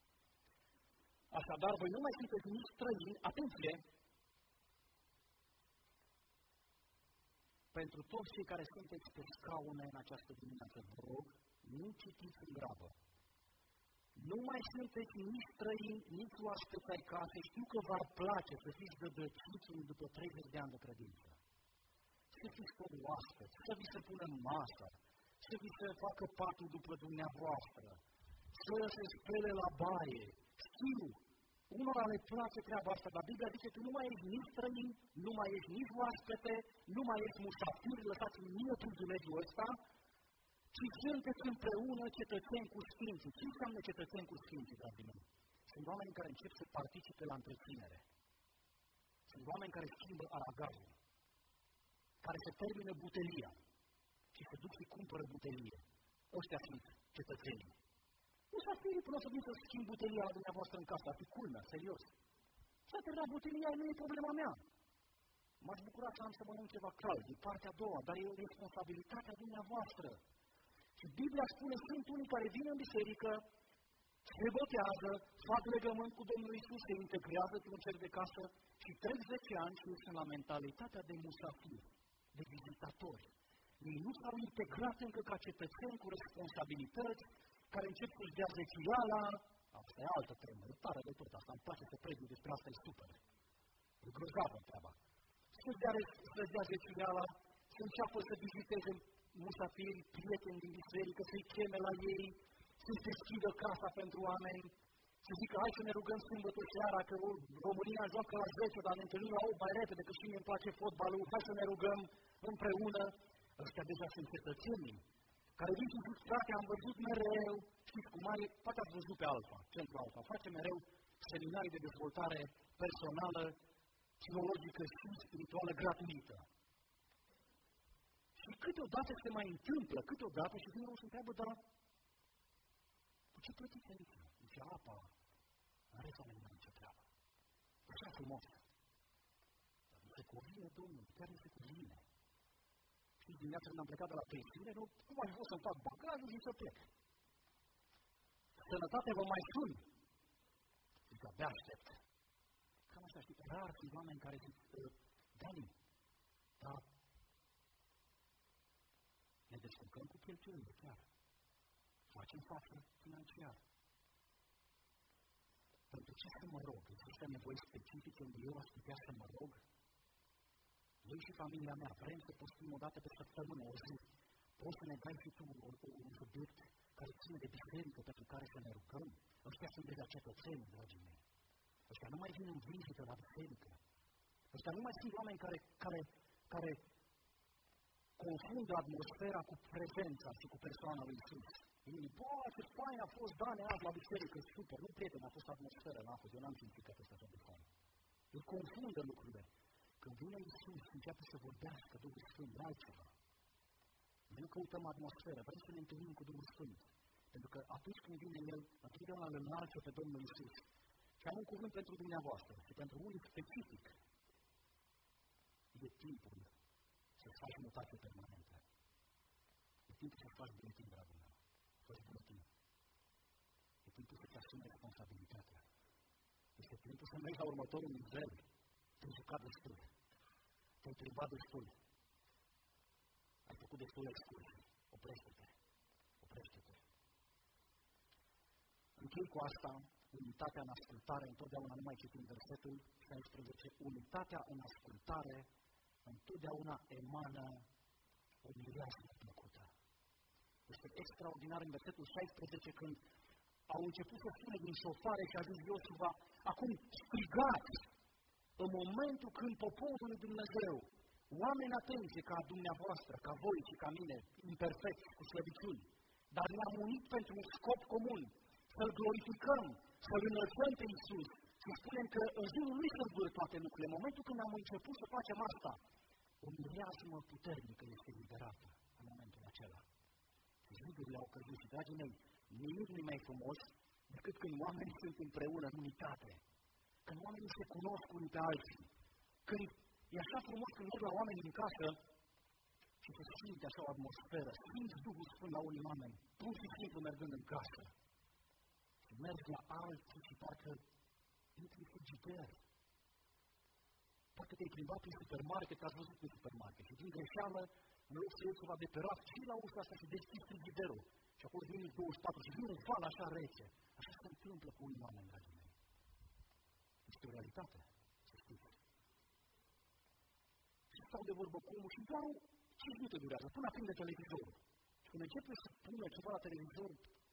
Așadar, voi nu mai sunteți nici străini, atenție, pentru toți cei care sunteți pe scaune în această dimineață, vă rog, nu citiți în grabă. Nu mai sunteți nici străini, nici oaspeți ai casei. Știu că v-ar place să fiți dădăciți după treizeci de ani de credință. Să fiți cu oaspeți, să vi se pună în masă, să vi se facă patul după dumneavoastră, să se spele la baie. Știu, unora le place treaba asta, dar Biblia zice că nu mai ești nici străin, nu mai ești nici oaspete, nu mai ești musafir, lăsați-mi mie privilegiul ăsta, ci sunteți împreună cetățeni cu sfinții. Ce înseamnă cetățeni cu sfinții, dragii mei? Sunt oameni care încep să participe la întreținere. Sunt oameni care schimbă aragazul, care se termină butelia și se duc și cumpără butelie. Ăștia sunt cetățenii. Nu s-a fi până să vin să schimb butelia la dumneavoastră în casă, ar fi culmea, serios. S-a terminat butelia, nu e problema mea. M-aș bucura să am să mănânc ceva cald, e partea a doua, dar e responsabilitatea dumneavoastră. Și Biblia spune, sunt unii care vin în biserică, se botează, fac legământ cu Domnul Iisus, se integrează într-un cer de casă și trec zece ani și sunt la mentalitatea de musafir, de vizitatori. Ei nu s-au integrat încă ca cetățeni cu responsabilități, care încep să-și dea zeciala. Asta e altă temă, e tare de tot asta, îmi place să predic despre asta, e super. E grozavă treaba. Să-și dea, să dea zeciala, să înceapă să viziteze musafiri, prieteni din biserică, să-i cheme la ei, să-i deschidă casa pentru oameni, să zică, hai să ne rugăm sâmbătă seara, că România joacă la zece, dar ne întâlnim la opt mai repede, că și mie îmi place fotbalul, hai să ne rugăm împreună. Ăștia deja sunt cetățenii, care vin și zic, frate, am văzut mereu, știți cum are, poate ați văzut pe Alfa, Centru Alfa, face mereu seminarii de dezvoltare personală, psihologică și spirituală gratuită. Și câteodată se mai întâmplă, câteodată și vine și întreabă, dar cu ce plătiți aici? Zice, apa, în rest nu mai nicio treabă. Așa frumos. Dar zice, cu vine, Domnul, chiar este cu vine. Și dimineața când am plecat de la pensiune, nu, cum aș vrea să-mi fac bagajul și să plec. Sănătate vă mai sun. Zice, abia aștept. Cam așa, știi, rar sunt oameni care zic, Dani, dar ne descurcăm cu cheltuielile, chiar. Facem față financiar. Pentru ce să mă rog? Există nevoi specifice unde eu aș putea să mă rog? Eu și familia mea vrem să postim o dată pe săptămână, o zi. Poți să ne dai și tu un subiect care ține de biserică pentru care să ne rugăm? Ăștia sunt deja cetățeni, dragii mei. Ăștia nu mai vin în vizită la biserică. Ăștia nu mai sunt oameni care, care, care confundă atmosfera cu prezența și cu persoana lui Iisus. Ei, bă, ce fain a fost Dane azi la biserică, super, nu prieten, a fost atmosfera, n-a fost, eu n-am simțit că a fost așa de fain. Îi confundă lucrurile. Când vine Iisus și începe să vorbească Duhul Sfânt de altceva, noi nu căutăm atmosferă, vrem să ne întâlnim cu Duhul Sfânt. Pentru că atunci când vine El, întotdeauna îl înalță pe Domnul Iisus. Și am un cuvânt pentru dumneavoastră și pentru unii specific. E timpul să-ți faci mutație permanentă. E timpul să-ți faci buletin, dragul meu. Fă-ți buletin. E timpul să-ți asumi responsabilitatea. Este timpul să mergi la următorul nivel. Te-ai jucat destul. Te-ai plimbat destul. Ai făcut destul excursii. Oprește-te. Oprește-te. Închei cu asta, unitatea în ascultare, întotdeauna nu mai citim versetul șaisprezece, unitatea în ascultare întotdeauna emană o mireasmă plăcută. Este extraordinar în versetul șaisprezece când au început să sune din șofare și a zis Iosua, acum strigați în momentul când poporul lui Dumnezeu, oameni atenție ca dumneavoastră, ca voi și ca mine, imperfecți, cu slăbiciuni, dar ne-am unit pentru un scop comun, să-L glorificăm, să-L înălțăm pe Iisus, să spunem că în jurul Lui se zbâr toate lucrurile. În momentul când am început să facem asta, o mireasmă puternică este liberată în momentul acela. Și zidurile au căzut și, dragii mei, nimic nu e mai frumos decât când oamenii sunt împreună în unitate. Când oamenii se cunosc unii pe alții. Când e așa frumos când mergi la oameni în casă și se simte așa o atmosferă. Simți Duhul Sfânt la unii oameni, pur și simplu mergând în casă. Și mergi la alții și parcă intri în frigider. Parcă te-ai plimbat prin supermarket, te-ați văzut prin supermarket. Și din greșeală, în loc să iei ceva de pe raft, și la ușa asta și deschizi frigiderul. Și acolo vine douăzeci și patru și vine un val așa rece. Așa se întâmplă cu unii oameni, dragii mei. Este o realitate, să știți. Și stau de vorbă cu omul și doar cinci minute durează, până aprinde televizorul. Și când începe să pună ceva la televizor,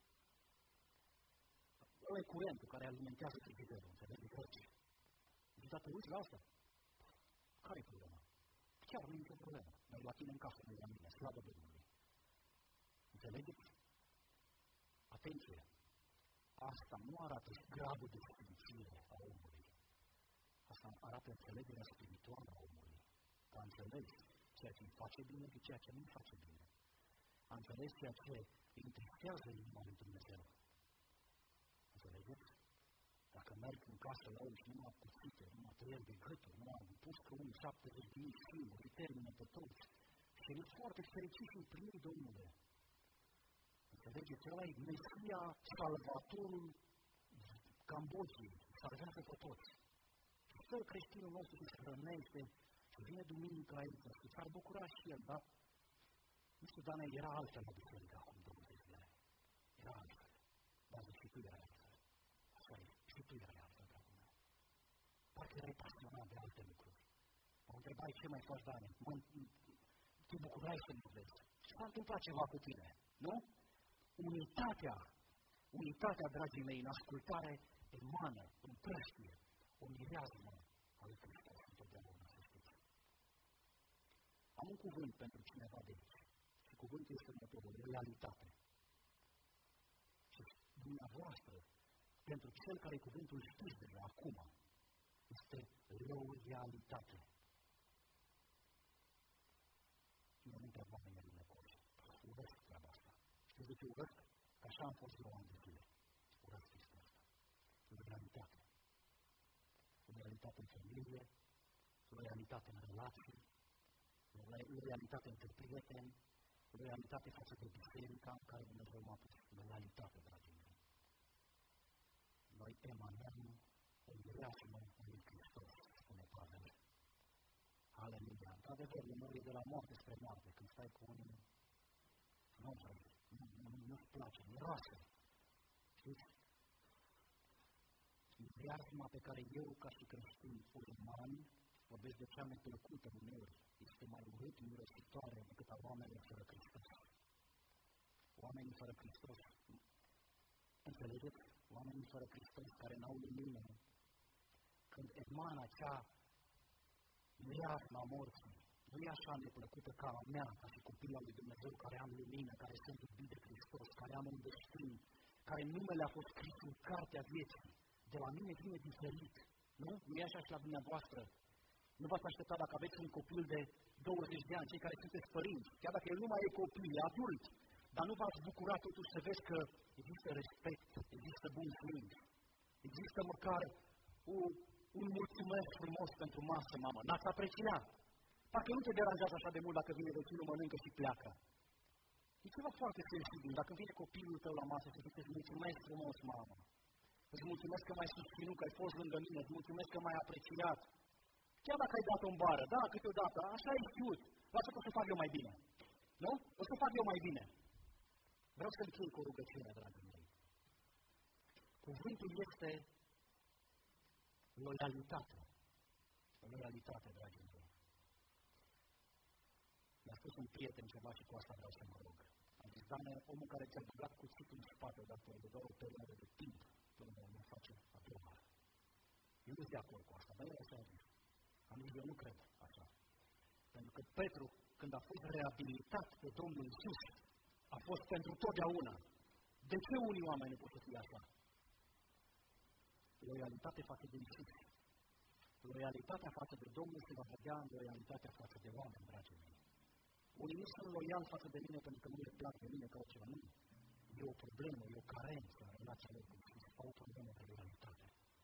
ăla e curentul care alimentează frigiderul, înțelegi? Orice. Și dacă te uiți la asta, care-i problema? Chiar nu e nicio problemă. Dar la tine în casă, nu la mine, slavă Domnului. Înțelegeți? Atenție! Asta nu arată gradul de sfințire a omului. Asta arată înțelegerea spirituală a omului. A înțeles ceea ce îi face bine și ceea ce nu îi face bine. A înțeles ceea ce îi întristează inima lui Dumnezeu. Înțelegeți? Dacă merg în casă la unul și nu am cuțite, nu am tăieri de gâturi, nu am pus că unii șaptezeci de mii singuri, îi termină pe toți. Și e foarte fericit și îi primi, Domnule. Înțelegeți? Ăla e Mesia, salvatorul Cambodgiei, salvează pe toți. Și stă creștinul nostru și se hrănește și vine duminică aici și s-ar bucura și el, dar nu știu, Dane, era altfel la biserică acum douăzeci de ani. Era altfel. Dar și tu erai altfel. Așa e. Și tu erai altfel, dragul meu. Parcă erai pasionat de alte lucruri. Mă întrebai ce mai faci, Dane. Mă, te bucurai să mă vezi. Și s-a întâmplat ceva cu tine, nu? Unitatea, unitatea, dragii mei, în ascultare, emană, împrăștie, o mireasmă a lui Hristos întotdeauna, să știți. Am un cuvânt pentru cineva de aici. Și cuvântul este următorul, realitate. Și dumneavoastră, pentru cel care cuvântul știți deja acum, este o realitate. Eu nu întreb oamenii fiu urât, că așa am fost eu ani de zile. Urăsc chestia asta. E o realitate. E o realitate în familie, e o realitate în relații, e o realitate între prieteni, e o realitate față de biserica în care Dumnezeu m-a pus. E o realitate, dragii mei. Noi emanăm o mireasmă în lui Hristos, spune Pavel. Aleluia! Într-adevăr, lumea e de la moarte spre moarte. Când stai cu unii, nu vrei, nu, nu, nu-ți place, miroase. Știți? Mireasma pe care eu, ca și creștin urman, vorbesc de cea mai plăcută uneori, este mai urât, mirositoare decât a oamenilor fără Hristos. Oamenii fără Hristos, înțelegeți? Oamenii fără Hristos care n-au lumină, când emană acea mireasma morții, nu e așa neplăcută ca a mea, ca și copilul lui Dumnezeu, care am lumină, care sunt iubit de Hristos, care am un destin, care numele a fost scris în cartea vieții. De la mine vine diferit, nu? Nu e așa și la dumneavoastră. Nu v-ați aștepta dacă aveți un copil de douăzeci de ani, cei care sunteți părinți, chiar dacă el nu mai e copil, e adult, dar nu v-ați bucurat totuși să vezi că există respect, există bun simț, există măcar o, un mulțumesc frumos pentru masă, mamă, n-ați apreciat. Parcă nu te deranjează așa de mult dacă vine vecinul, mănâncă și pleacă. E ceva foarte sensibil. Dacă vine copilul tău la masă și zice, îți mulțumesc frumos, mamă. Îți mulțumesc că m-ai susținut, că ai fost lângă mine, îți mulțumesc că m-ai apreciat. Chiar dacă ai dat-o în bară, da, câteodată, așa ai știut. Lasă că o să fac eu mai bine. Nu? O să fac eu mai bine. Vreau să închei cu o rugăciune, dragii mei. Cuvântul este loialitate. Loialitate, dragii mei. Mi-a spus un prieten ceva și cu asta vreau să mă rog. Am zis, Doamne, omul care ți-a băgat cuțitul în spate, dacă e doar o perioadă de timp, până nu face a doua oară. Eu nu sunt de acord cu asta, dar el așa a zis. Am zis, eu nu cred așa. Pentru că Petru, când a fost reabilitat de Domnul Iisus, a fost pentru totdeauna. De ce unii oameni nu pot să fie așa? Loialitate față de Iisus. Loialitatea față de Domnul se va vedea în loialitatea față de oameni, dragii mei. Unii nu sunt loiali față de mine pentru că nu le plac de mine ca ceva. Nu. E o problemă, e o carență în relația lor cu Iisus. Au o problemă de loialitate.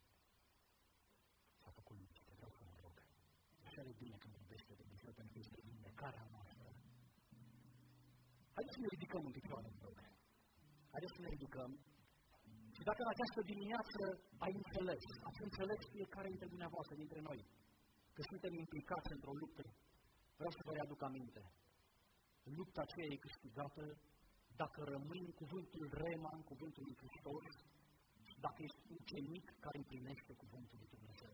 S-a făcut liniște, vreau să mă rog. Așa e bine când vorbește de Dumnezeu, pentru că este vindecarea noastră. Haideți să ne ridicăm în picioare, vă rog. Haideți să ne ridicăm. Și dacă în această dimineață ai înțeles, ați înțeles fiecare dintre dumneavoastră, dintre noi, că suntem implicați într-o luptă, vreau să vă readuc aminte. Lupta aceea e câștigată dacă rămâi în cuvântul Rema, în cuvântul lui Hristos, dacă ești ucenic care împlinește cuvântul lui Dumnezeu.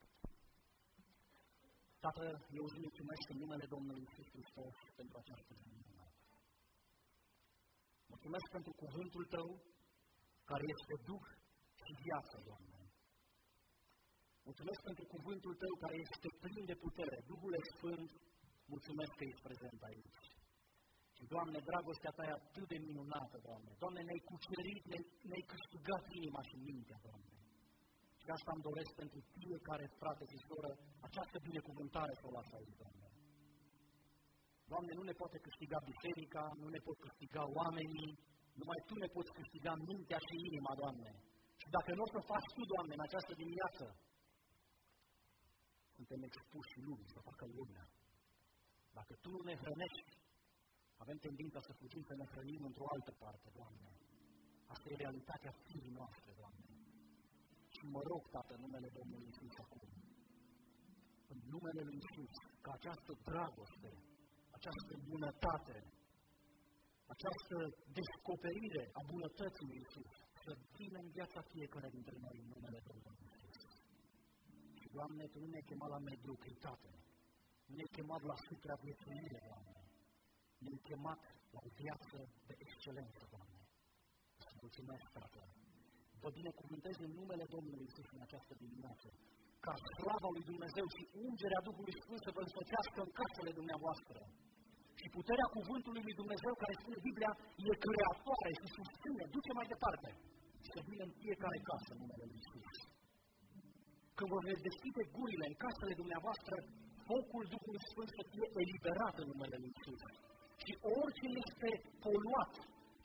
Tată, eu îți mulțumesc în numele Domnului Iisus Hristos pentru această zi. Mulțumesc pentru cuvântul Tău, care este Duh și viață, Doamne. Mulțumesc pentru cuvântul Tău, care este plin de putere. Duhul Sfânt, mulțumesc că ești prezent aici. Și, Doamne, dragostea Ta e atât de minunată, Doamne. Doamne, ne-ai cucerit, ne-ai, ne-ai câștigat inima și mintea, Doamne. Și asta îmi doresc pentru fiecare frate și soră, această binecuvântare să o lasă aici, Doamne. Doamne, nu ne poate câștiga biserica, nu ne pot câștiga oamenii, numai Tu ne poți câștiga mintea și inima, Doamne. Și dacă nu o să faci Tu, Doamne, în această dimineață, suntem expuși lumii, să facă lumea. Dacă Tu nu ne hrănești, avem tendința să fugim să ne hrănim într-o altă parte, Doamne. Asta e realitatea firii noastre, Doamne. Și mă rog, Tată, în numele Domnului Iisus acum, în numele Lui Iisus, ca această dragoste, această bunătate, această descoperire a bunătății lui Iisus să vină în viața fiecare dintre noi în numele Domnului Iisus. Și, Doamne, Tu nu ne-ai chemat la mediocritate, nu ne-ai chemat la supraviețuire, Doamne, ne-ai chemat la o viață de excelență, Doamne. Să mulțumesc, Tată. Vă binecuvântez în numele Domnului Iisus în această dimineață, ca slava lui Dumnezeu și ungerea Duhului Sfânt să vă însoțească în casele dumneavoastră. Și puterea cuvântului lui Dumnezeu, care spune Biblia, e creatoare și susține, duce mai departe. Să vină în fiecare casă în numele lui Iisus. Când vă veți deschide gurile în casele dumneavoastră, focul Duhului Sfânt să fie eliberat în numele lui Iisus. Și orice este poluat,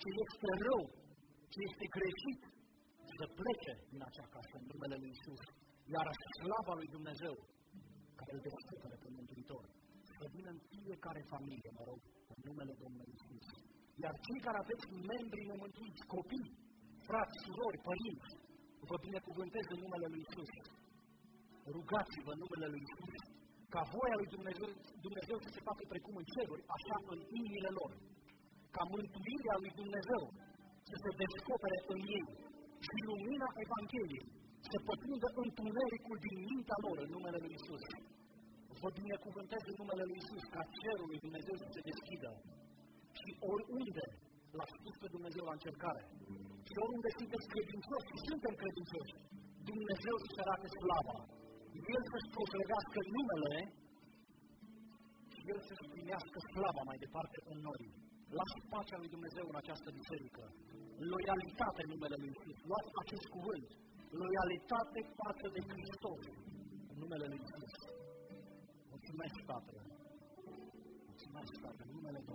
ce este rău, ce este greșit, să plece din acea casă în numele Lui Iisus. Iar slava lui Dumnezeu, care îl descoperă pe Mântuitor, să vină în fiecare familie, mă rog, în numele Domnului Iisus. Iar cei care aveți membri nemântuiți, copii, frați, surori, părinți, vă binecuvântez în numele Lui Iisus. Rugați-vă în numele Lui Iisus, ca voia lui Dumnezeu, Dumnezeu să se facă precum în ceruri, așa în inimile lor. Ca mântuirea lui Dumnezeu să se descopere în ei și lumina Evangheliei să pătrundă întunericul din mintea lor în numele Lui Iisus. Vă binecuvântez în numele Lui Iisus ca cerul lui Dumnezeu să se deschidă și oriunde l-a spus pe Dumnezeu la încercare și oriunde sunteți credincioși și suntem credincioși, Dumnezeu să-și arate slava, El să-și proslevească numele și El să-și primească slava mai departe în noi. Lasă pacea lui Dumnezeu în această biserică, loialitate în numele Lui Iisus, luați acest cuvânt, loialitate față de Hristos în numele Lui Iisus. Mulțumesc, Tatăl! Mulțumesc, Tatăl, în numele